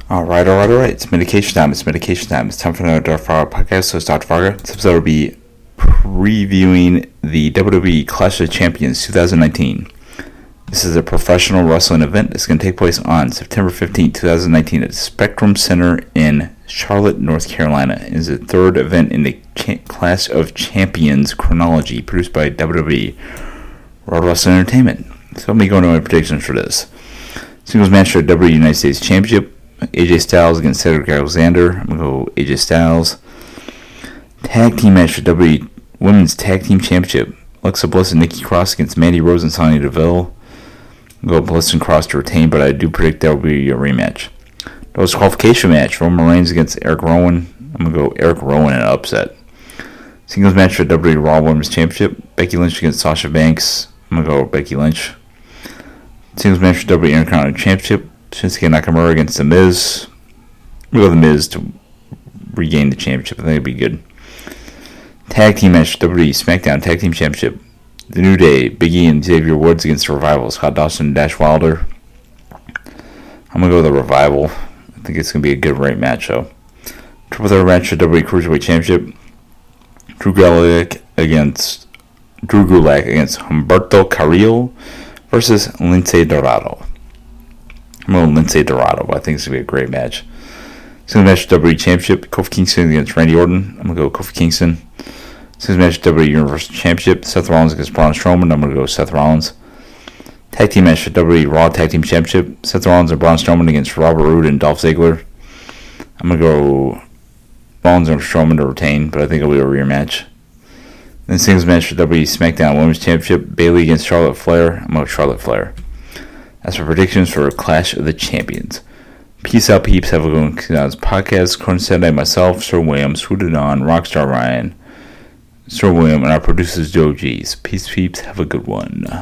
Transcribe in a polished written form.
All right. It's medication time. It's time for another Dr. Fargo podcast. So it's Dr. Fargo. This episode will be previewing the WWE Clash of Champions 2019. This is a professional wrestling event. It's going to take place on September 15, 2019 at Spectrum Center in Charlotte, North Carolina. It is the third event in the Clash of Champions chronology produced by WWE World Wrestling Entertainment. So let me go into my predictions for this. Singles match for WWE United States Championship. AJ Styles against Cedric Alexander. I'm going to go AJ Styles. Tag team match for WWE Women's Tag Team Championship. Alexa Bliss and Nikki Cross against Mandy Rose and Sonya Deville. I'm going to go Bliss and Cross to retain, but I do predict there will be a rematch. Those qualification match. Roman Reigns against Eric Rowan. I'm going to go Eric Rowan in an upset. Singles match for WWE Raw Women's Championship. Becky Lynch against Sasha Banks. I'm going to go Becky Lynch. Singles match for WWE Intercontinental Championship. Shinsuke Nakamura against The Miz. I'm going to go The Miz to regain the championship. I think it'd be good. Tag team match for WWE SmackDown Tag Team Championship. The New Day, Big E and Xavier Woods against the Revival. Scott Dawson and Dash Wilder. I'm going to go with the Revival. I think it's going to be a good right match, though. Triple threat match for WWE Cruiserweight Championship. Drew Gulak against Humberto Carrillo versus Lince Dorado. I'm going to Lince Dorado, but I think it's going to be a great match. Singles match for WWE Championship. Kofi Kingston against Randy Orton. I'm going to go Kofi Kingston. Singles match for WWE Universal Championship. Seth Rollins against Braun Strowman. I'm going to go Seth Rollins. Tag team match for WWE Raw Tag Team Championship. Seth Rollins and Braun Strowman against Robert Roode and Dolph Ziggler. I'm going to go Rollins and Strowman to retain, but I think it'll be a rematch. Then singles match for WWE SmackDown Women's Championship. Bayley against Charlotte Flair. I'm going to Charlotte Flair. As for predictions for Clash of the Champions. Peace out, peeps. Have a good one. Podcast. Corn Saturday, myself, Sir William, Swooted On, Rockstar Ryan, Sir William, and our producers, Joe G's. Peace, peeps. Have a good one.